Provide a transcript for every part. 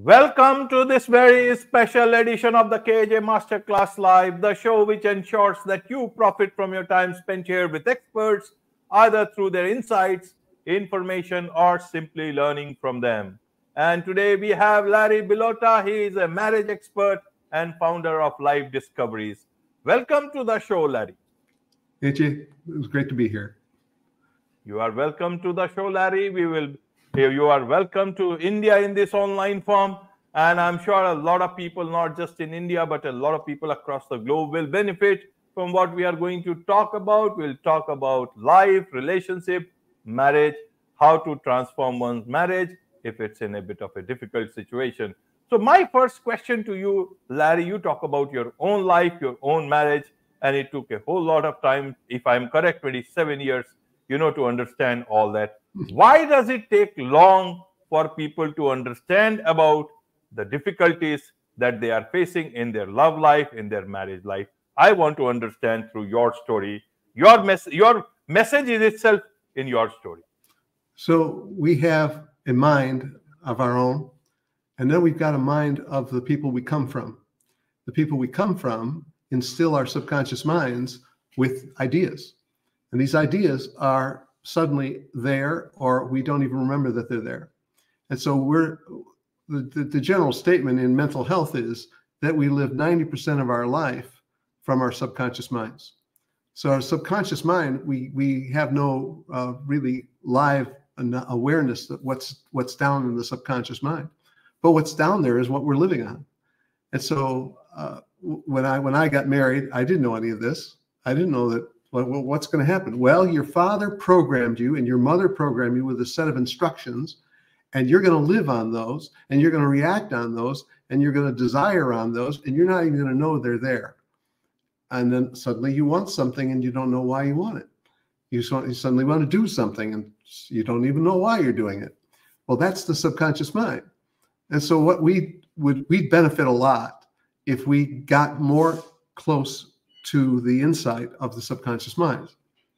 Welcome to this very special edition of the KJ Masterclass Live, the show which ensures that you profit from your time spent here with experts, either through their insights, information, or simply learning from them. And today we have Larry Billotta. He is a marriage expert and founder of Life Discoveries. Welcome to the show, Larry. AJ, it was great to be here. You are welcome to the show, Larry. You are welcome to India in this online form. And I'm sure a lot of people, not just in India, but a lot of people across the globe will benefit from what we are going to talk about. We'll talk about life, relationship, marriage, how to transform one's marriage if it's in a bit of a difficult situation. So my first question to you, Larry, you talk about your own life, your own marriage, and it took a whole lot of time, if I'm correct, 27 years, to understand all that. Why does it take long for people to understand about the difficulties that they are facing in their love life, in their marriage life? I want to understand through your story. Your message is itself in your story. So we have a mind of our own, and then we've got a mind of the people we come from. The people we come from instill our subconscious minds with ideas. And these ideas are suddenly there, or we don't even remember that they're there. And so the general statement in mental health is that we live 90% of our life from our subconscious minds. So our subconscious mind, we have no really live awareness that what's down in the subconscious mind. But what's down there is what we're living on. And so when I got married, I didn't know any of this. I didn't know that. Well, what's going to happen? Well, your father programmed you and your mother programmed you with a set of instructions, and you're going to live on those, and you're going to react on those, and you're going to desire on those, and you're not even going to know they're there. And then suddenly you want something and you don't know why you want it. You suddenly want to do something and you don't even know why you're doing it. Well, that's the subconscious mind. And so what we'd benefit a lot if we got more close to the insight of the subconscious mind.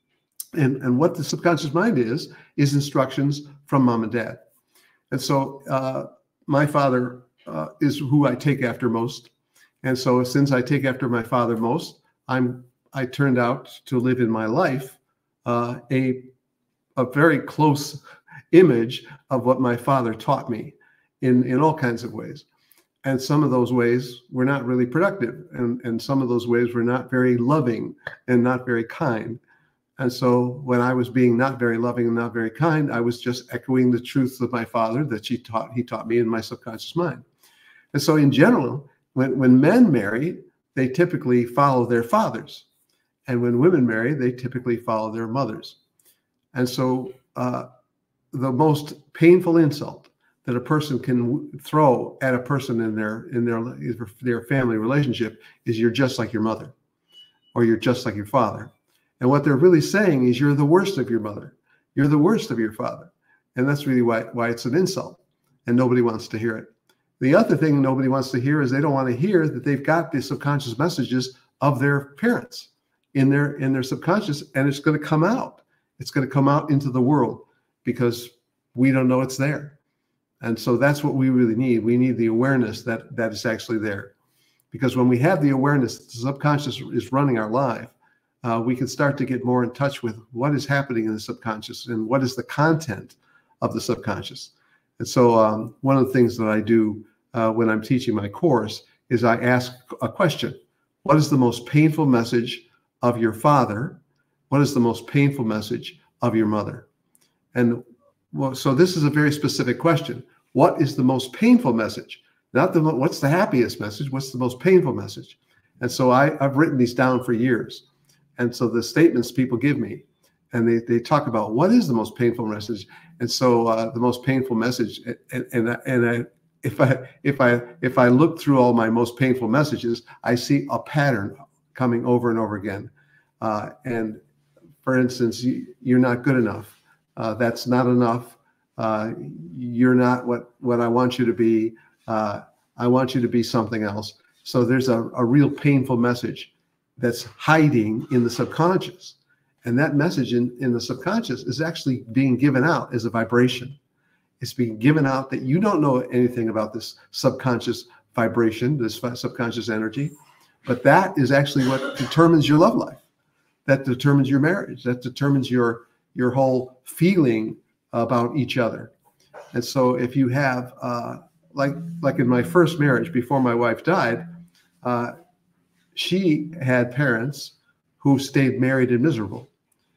And what the subconscious mind is instructions from mom and dad. And so my father is who I take after most. And so since I take after my father most, I turned out to live in my life a very close image of what my father taught me in all kinds of ways. And some of those ways were not really productive. And some of those ways were not very loving and not very kind. And so when I was being not very loving and not very kind, I was just echoing the truths of my father that he taught me in my subconscious mind. And so in general, when men marry, they typically follow their fathers. And when women marry, they typically follow their mothers. And so the most painful insult that a person can throw at a person in their family relationship is "you're just like your mother," or "you're just like your father." And what they're really saying is you're the worst of your mother, you're the worst of your father. And that's really why it's an insult, and nobody wants to hear it. The other thing nobody wants to hear is they don't want to hear that they've got the subconscious messages of their parents in their subconscious, and it's going to come out. It's going to come out into the world because we don't know it's there. And so that's what we really need. We need the awareness that is actually there. Because when we have the awareness that the subconscious is running our life, we can start to get more in touch with what is happening in the subconscious and what is the content of the subconscious. And so one of the things that I do when I'm teaching my course is I ask a question. What is the most painful message of your father? What is the most painful message of your mother? And well, so this is a very specific question. What is the most painful message? Not what's the happiest message, what's the most painful message? And so I've written these down for years. And so the statements people give me, and they talk about what is the most painful message. And so the most painful message, if I look through all my most painful messages, I see a pattern coming over and over again. And for instance, you're not good enough. That's not enough. You're not what I want you to be. I want you to be something else. So there's a real painful message that's hiding in the subconscious. And that message in the subconscious is actually being given out as a vibration. It's being given out that you don't know anything about this subconscious vibration, this subconscious energy, but that is actually what determines your love life. That determines your marriage. That determines your whole feeling about each other. And so if you have, like in my first marriage before my wife died, she had parents who stayed married and miserable.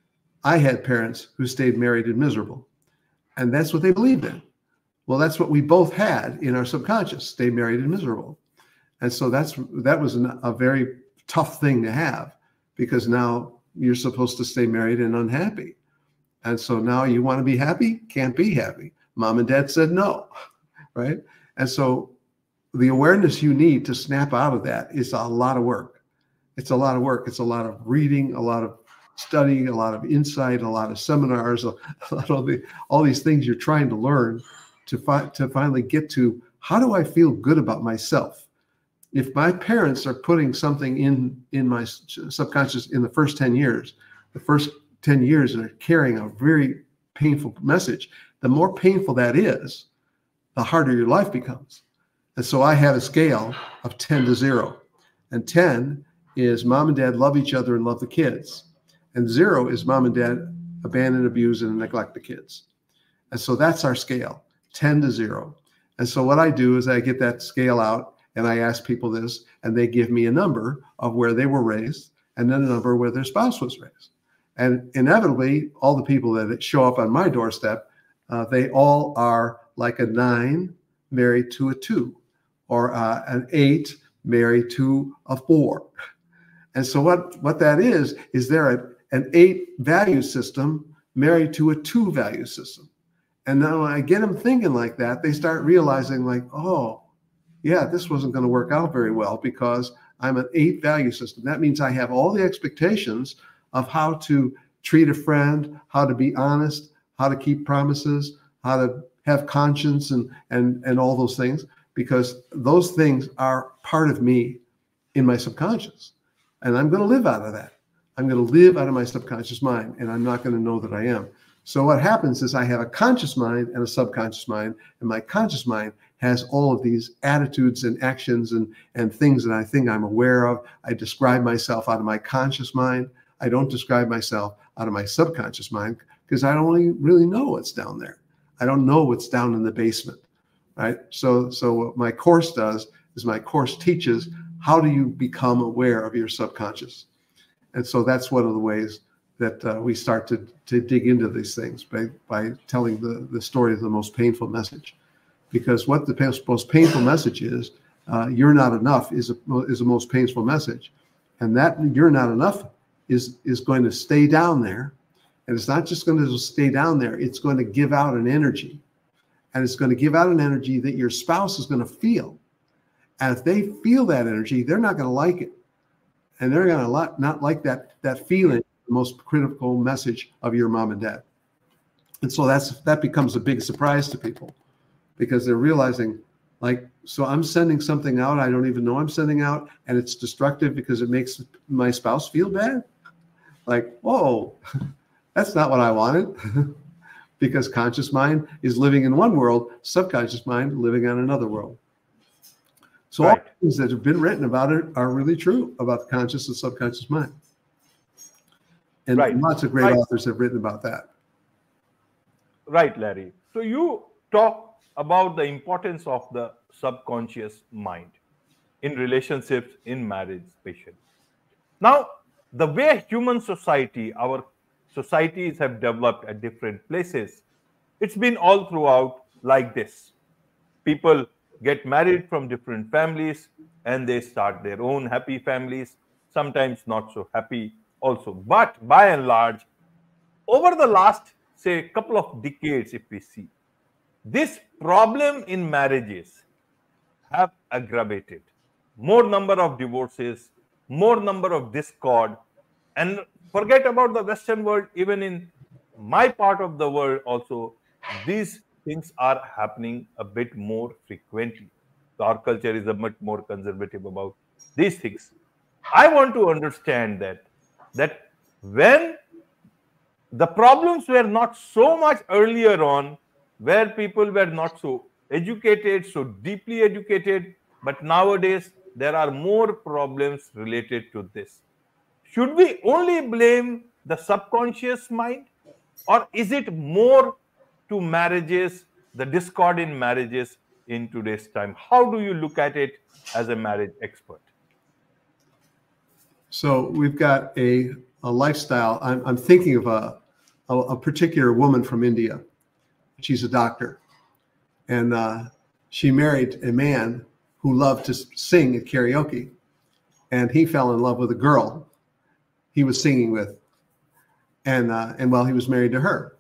I had parents who stayed married and miserable. And that's what they believed in. Well, that's what we both had in our subconscious, stay married and miserable. And so that was a very tough thing to have, because now you're supposed to stay married and unhappy. And so now you want to be happy, can't be happy. Mom and dad said no, right? And so the awareness you need to snap out of that is a lot of work. It's a lot of work. It's a lot of reading, a lot of studying, a lot of insight, a lot of seminars, a lot of all these things you're trying to learn to finally get to, how do I feel good about myself? If my parents are putting something in my subconscious in the first 10 years, the first 10 years are carrying a very painful message. The more painful that is, the harder your life becomes. And so I have a scale of 10 to 0. And 10 is mom and dad love each other and love the kids. And 0 is mom and dad abandon, abuse, and neglect the kids. And so that's our scale, 10 to 0. And so what I do is I get that scale out and I ask people this, and they give me a number of where they were raised and then a number where their spouse was raised. And inevitably, all the people that show up on my doorstep, they all are like a 9 married to a 2, or an 8 married to a 4. And so what that is they're an 8 value system married to a 2 value system. And now when I get them thinking like that, they start realizing like, oh, yeah, this wasn't going to work out very well because I'm an 8 value system. That means I have all the expectations of how to treat a friend, how to be honest, how to keep promises, how to have conscience and all those things, because those things are part of me in my subconscious. And I'm going to live out of that. I'm going to live out of my subconscious mind, and I'm not going to know that I am. So what happens is I have a conscious mind and a subconscious mind, and my conscious mind has all of these attitudes and actions and things that I think I'm aware of. I describe myself out of my conscious mind. I don't describe myself out of my subconscious mind because I don't really know what's down there. I don't know what's down in the basement, right? So what my course does is my course teaches how do you become aware of your subconscious. And so that's one of the ways that we start to dig into these things by telling the story of the most painful message. Because what the most painful message is, you're not enough is the most painful message. And that you're not enough is going to stay down there. And it's not just going to stay down there, it's going to give out an energy. And it's going to give out an energy that your spouse is going to feel. And if they feel that energy, they're not going to like it. And they're going to not like that feeling, the most critical message of your mom and dad. And so that becomes a big surprise to people, because they're realizing, like, so I'm sending something out I don't even know I'm sending out, and it's destructive because it makes my spouse feel bad. Like, whoa, that's not what I wanted. Because conscious mind is living in one world, subconscious mind living on another world. So all things that have been written about it are really true about the conscious and subconscious mind. And lots of great authors have written about that. Right, Larry. So you talk about the importance of the subconscious mind in relationships, in marriage, especially. Now, the way human society, our societies have developed at different places, it's been all throughout like this. People get married from different families and they start their own happy families, sometimes not so happy also. But by and large, over the last, say, couple of decades, if we see, this problem in marriages have aggravated. More number of divorces, more number of discord, and forget about the Western world, even in my part of the world also, these things are happening a bit more frequently. So our culture is a much more conservative about these things. I want to understand that when the problems were not so much earlier on, where people were not so educated, so deeply educated, but nowadays there are more problems related to this. Should we only blame the subconscious mind, or is it more to marriages, the discord in marriages in today's time? How do you look at it as a marriage expert? So we've got a lifestyle. I'm thinking of a particular woman from India. She's a doctor, and she married a man who loved to sing at karaoke, and he fell in love with a girl he was singing with, and well, he was married to her,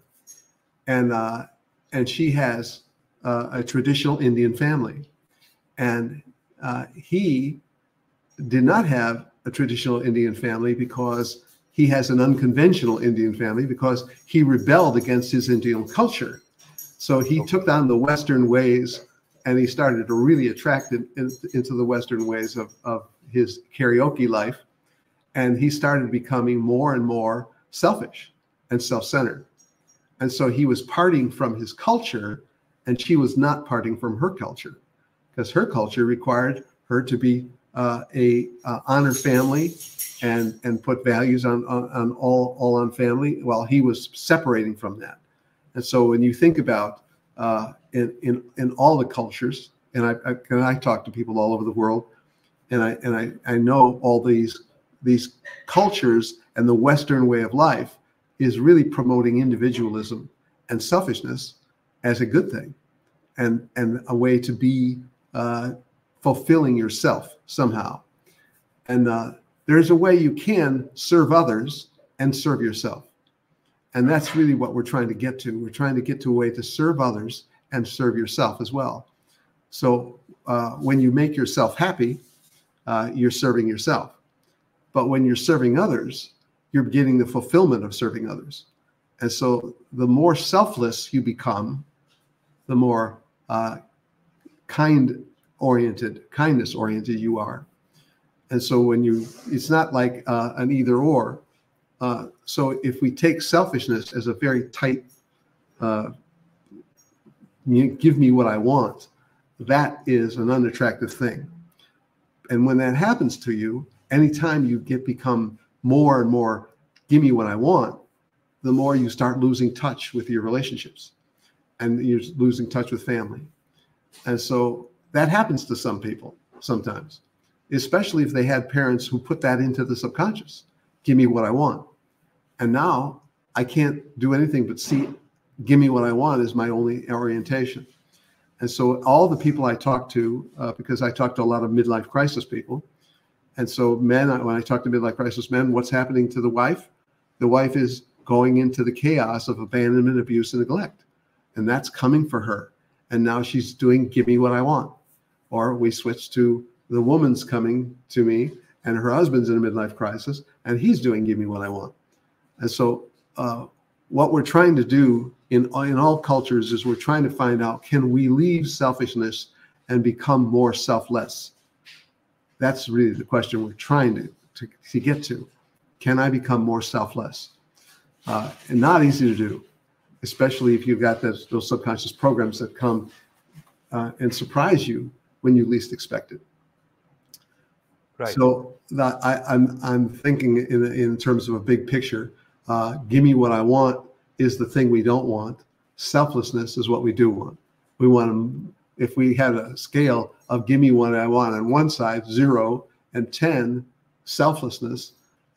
and she has a traditional Indian family, and he did not have a traditional Indian family because he has an unconventional Indian family because he rebelled against his Indian culture. So he took on the Western ways, and he started to really attract into the Western ways of his karaoke life. And he started becoming more and more selfish and self-centered. And so he was parting from his culture, and she was not parting from her culture, because her culture required her to be honor family and put values on all on family, while he was separating from that. And so when you think about in all the cultures, and I talk to people all over the world, and I know all these cultures, and the Western way of life is really promoting individualism and selfishness as a good thing, and a way to be fulfilling yourself somehow. And there's a way you can serve others and serve yourself. And that's really what we're trying to get to. We're trying to get to a way to serve others and serve yourself as well. So when you make yourself happy, you're serving yourself. But when you're serving others, you're getting the fulfillment of serving others. And so the more selfless you become, the more kindness-oriented you are. And so it's not like an either or. So if we take selfishness as a very tight, give me what I want, that is an unattractive thing. And when that happens to you, anytime you become more and more, give me what I want, the more you start losing touch with your relationships, and you're losing touch with family. And so that happens to some people sometimes, especially if they had parents who put that into the subconscious. Give me what I want. And now I can't do anything but see, give me what I want is my only orientation. And so all the people I talk to, because I talk to a lot of midlife crisis people, and so men, when I talk to midlife crisis men, what's happening to the wife? The wife is going into the chaos of abandonment, abuse, and neglect. And that's coming for her. And now she's doing, give me what I want. Or we switch to the woman's coming to me, and her husband's in a midlife crisis, and he's doing, give me what I want. And so what we're trying to do in all cultures is we're trying to find out, can we leave selfishness and become more selfless? That's really the question we're trying to get to. Can I become more selfless? And not easy to do, especially if you've got those subconscious programs that come and surprise you when you least expect it. Right. So I'm thinking in terms of a big picture. Give me what I want is the thing we don't want. Selflessness is what we do want. We want to, if we had a scale of give me what I want on one side, 0 and 10, selflessness,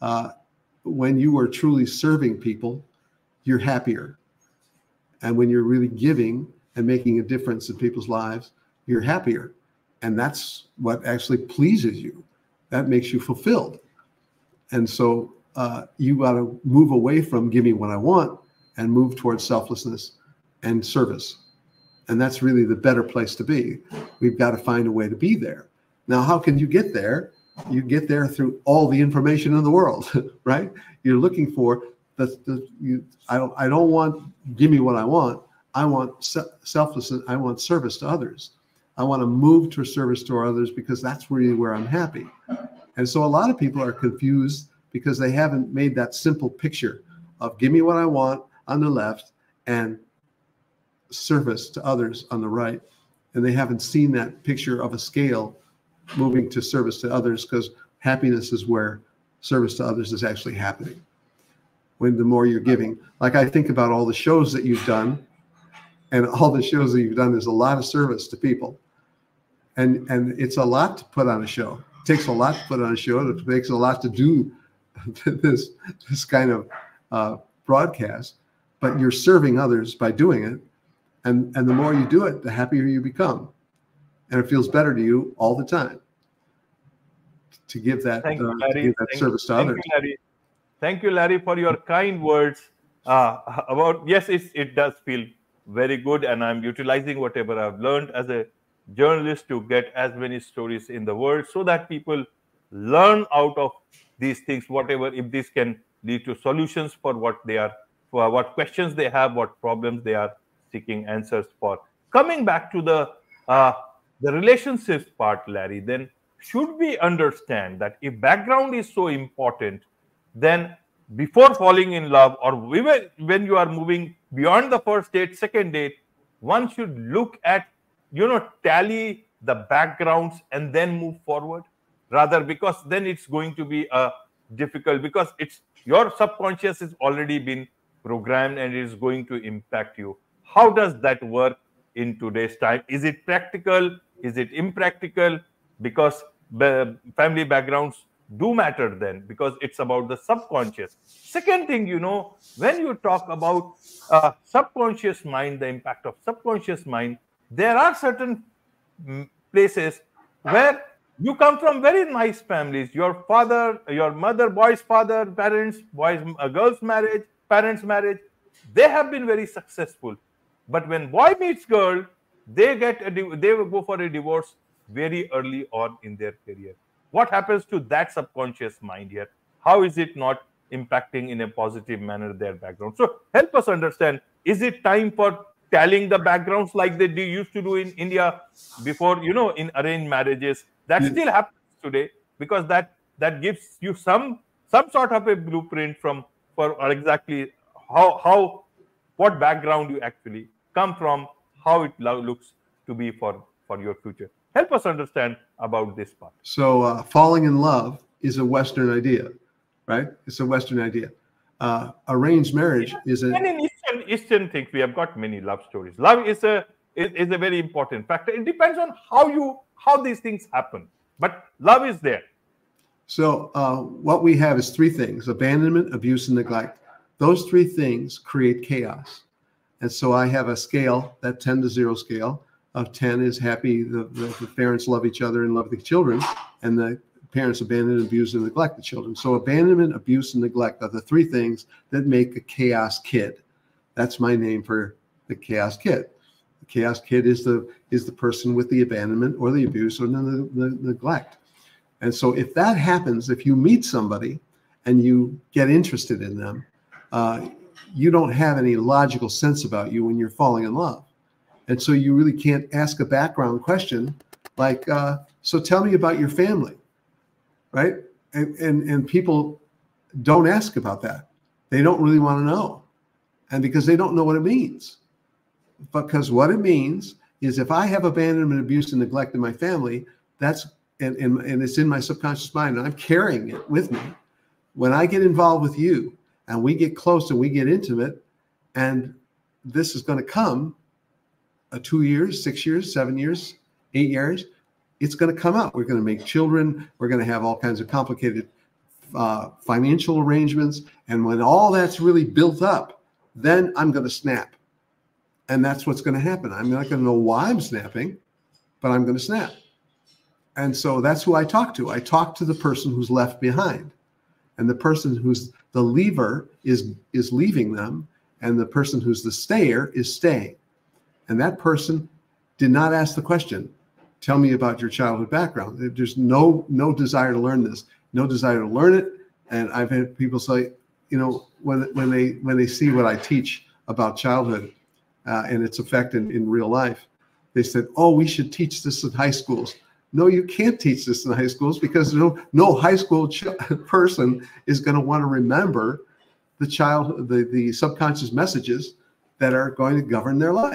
when you are truly serving people, you're happier. And when you're really giving and making a difference in people's lives, you're happier. And that's what actually pleases you. That makes you fulfilled. And so you got to move away from give me what I want and move towards selflessness and service. And that's really the better place to be. We've got to find a way to be there. Now, how can you get there? You get there through all the information in the world, right? You're looking for I don't want give me what I want. I want selflessness. I want service to others. I want to move to service to others because that's really where I'm happy. And so a lot of people are confused because they haven't made that simple picture of give me what I want on the left and service to others on the right, and they haven't seen that picture of a scale moving to service to others, because happiness is where service to others is actually happening. When the more you're giving, like I think about all the shows that you've done, and all the shows that you've done is a lot of service to people, and it's a lot to put on a show. It takes a lot to put on a show. It takes a lot to do this kind of broadcast, but you're serving others by doing it, and the more you do it, the happier you become, and it feels better to you all the time to give that, service to others. Thank you, Larry, for your kind words about, yes, it does feel very good, and I'm utilizing whatever I've learned as a journalist to get as many stories in the world so that people learn out of these things, whatever, if this can lead to solutions for what they are, for what questions they have, what problems they are seeking answers for. Coming back to the relationships part, Larry, then should we understand that if background is so important, then before falling in love, or when you are moving beyond the first date, second date, one should look at, tally the backgrounds and then move forward, rather, because then it's going to be difficult, because it's your subconscious has already been programmed and it is going to impact you. How does that work in today's time? Is it practical? Is it impractical? Because the family backgrounds do matter then, because it's about the subconscious. Second thing, when you talk about subconscious mind, the impact of subconscious mind, there are certain places where you come from very nice families. Your father, your mother, boy's father, parents, girl's marriage, parents' marriage, they have been very successful. But when boy meets girl, they will go for a divorce very early on in their career. What happens to that subconscious mind here? How is it not impacting in a positive manner their background? So help us understand, is it time for tallying the backgrounds like they used to do in India before, in arranged marriages? That still happens today, because that gives you some sort of a blueprint for exactly what background you actually come from, how it looks to be for your future. Help us understand about this part. So falling in love is a Western idea, right? It's a Western idea. Arranged marriage is a... And in Eastern things, we have got many love stories. Love is a very important factor. It depends on how these things happen. But love is there. So what we have is three things: abandonment, abuse, and neglect. Those three things create chaos. And so I have a scale, that 10 to 0 scale. Of 10 is happy, the parents love each other and love the children, and the parents abandon, abuse, and neglect the children. So abandonment, abuse, and neglect are the three things that make a chaos kid. That's my name for the chaos kid. The chaos kid is the person with the abandonment or the abuse or the neglect. And so if that happens, if you meet somebody and you get interested in them, you don't have any logical sense about you when you're falling in love. And so you really can't ask a background question like, so tell me about your family, right? And people don't ask about that. They don't really want to know. And because they don't know what it means. Because what it means is, if I have abandonment, abuse, and neglect in my family, and it's in my subconscious mind, and I'm carrying it with me. When I get involved with you and we get close and we get intimate, and this is going to come 2 years, 6 years, 7 years, 8 years, it's going to come out. We're going to make children. We're going to have all kinds of complicated financial arrangements. And when all that's really built up, then I'm going to snap. And that's what's going to happen. I'm not going to know why I'm snapping, but I'm going to snap. And so that's who I talk to. I talk to the person who's left behind. And the person who's the leaver is leaving them. And the person who's the stayer is staying. And that person did not ask the question, tell me about your childhood background. There's no desire to learn this, no desire to learn it. And I've had people say, when they see what I teach about childhood and its effect in real life, they said, oh, we should teach this in high schools. No, you can't teach this in high schools, because no high school person is going to want to remember the subconscious messages that are going to govern their lives.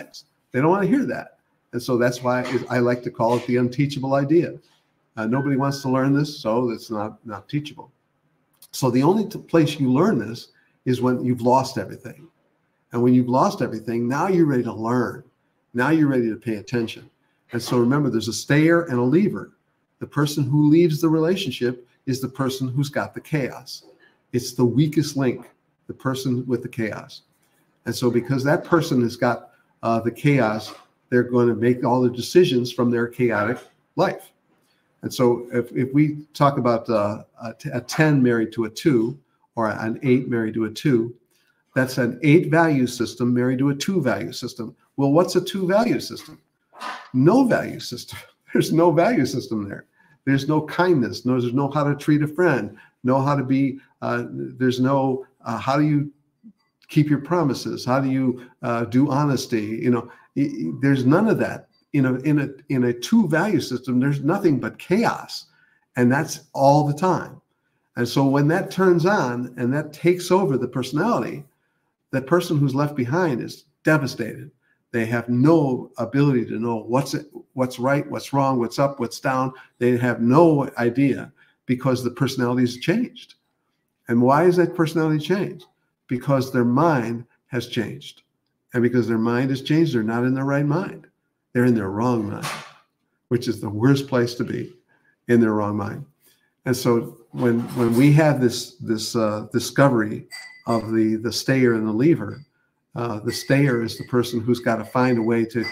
They don't want to hear that. And so that's why I like to call it the unteachable idea. Nobody wants to learn this, so it's not teachable. So the only place you learn this is when you've lost everything. And when you've lost everything, now you're ready to learn. Now you're ready to pay attention. And so remember, there's a stayer and a leaver. The person who leaves the relationship is the person who's got the chaos. It's the weakest link, the person with the chaos. And so because that person has got the chaos, they're going to make all the decisions from their chaotic life. And so if we talk about a 10 married to a 2, or an 8 married to a 2, that's an 8 value system married to a 2 value system. Well, what's a 2 value system? No value system. There's no value system there. There's no kindness. No, there's no how to treat a friend. No how to be. There's no how do you keep your promises? How do you do honesty? You know, there's none of that. In a 2 value system, there's nothing but chaos, and that's all the time. And so when that turns on and that takes over the personality, that person who's left behind is devastated. They have no ability to know what's right, what's wrong, what's up, what's down. They have no idea because the personality has changed. And why is that personality changed? Because their mind has changed. And because their mind has changed, they're not in their right mind. They're in their wrong mind, which is the worst place to be, in their wrong mind. And so when we have this discovery of the stayer and the lever, the stayer is the person who's got to find a way to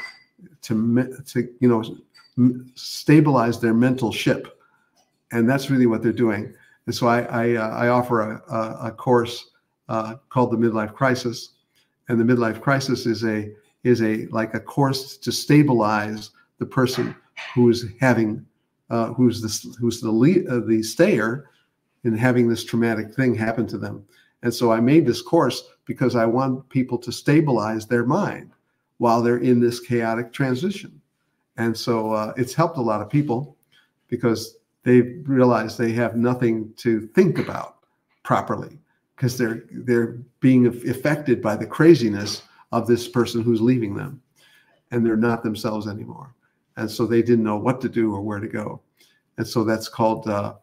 stabilize their mental ship, and that's really what they're doing. And so I offer a course called the Midlife Crisis, and the Midlife Crisis is like a course to stabilize the person who's having who's the stayer and having this traumatic thing happen to them. And so I made this course because I want people to stabilize their mind while they're in this chaotic transition. And so it's helped a lot of people because they realize they have nothing to think about properly because they're being affected by the craziness of this person who's leaving them, and they're not themselves anymore. And so they didn't know what to do or where to go. And so that's called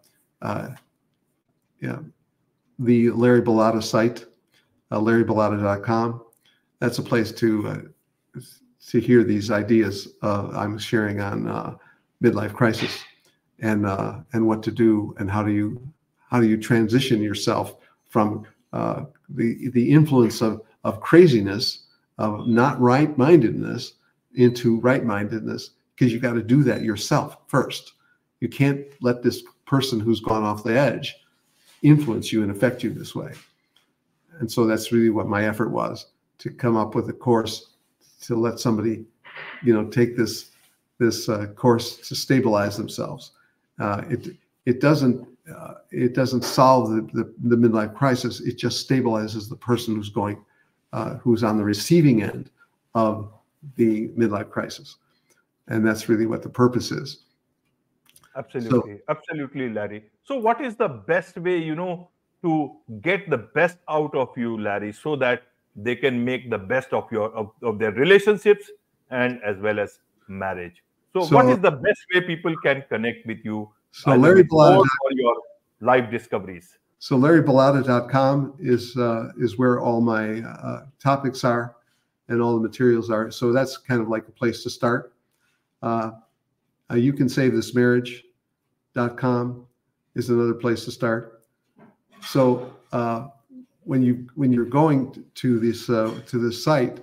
the Larry Bellotta site, LarryBellotta.com. That's a place to hear these ideas I'm sharing on midlife crisis and what to do and how do you transition yourself from the influence of craziness, of not right-mindedness, into right-mindedness, because you got to do that yourself first. You can't let this person who's gone off the edge influence you and affect you this way. And so that's really what my effort was, to come up with a course to let somebody, take this course to stabilize themselves. It doesn't solve the midlife crisis. It just stabilizes the person who's on the receiving end of the midlife crisis. And that's really what the purpose is. Absolutely. Absolutely, Larry. So what is the best way, to get the best out of you, Larry, so that they can make the best of their relationships and as well as marriage? So what is the best way people can connect with you? So Larry Bellotta, for your life discoveries. So LarryBellotta.com is where all my topics are and all the materials are. So that's kind of like a place to start. You can save this marriage.com is another place to start. So when you're going to this site,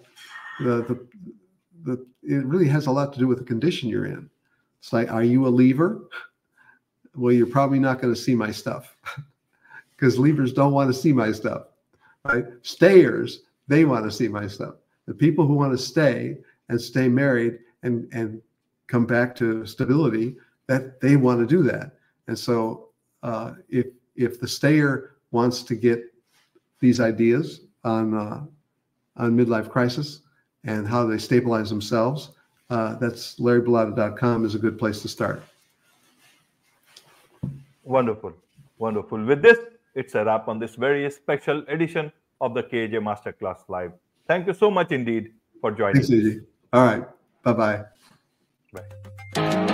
it really has a lot to do with the condition you're in. It's like, are you a lever? Well, you're probably not going to see my stuff because levers don't want to see my stuff, right? Stayers, they want to see my stuff. The people who want to stay married and come back to stability, that they want to do that. And so if the stayer wants to get these ideas on midlife crisis and how they stabilize themselves, that's LarryBellotta.com is a good place to start. Wonderful. Wonderful. With this, it's a wrap on this very special edition of the KJ Masterclass Live. Thank you so much indeed for joining. Thanks, Eddie. All right. Bye-bye. Bye.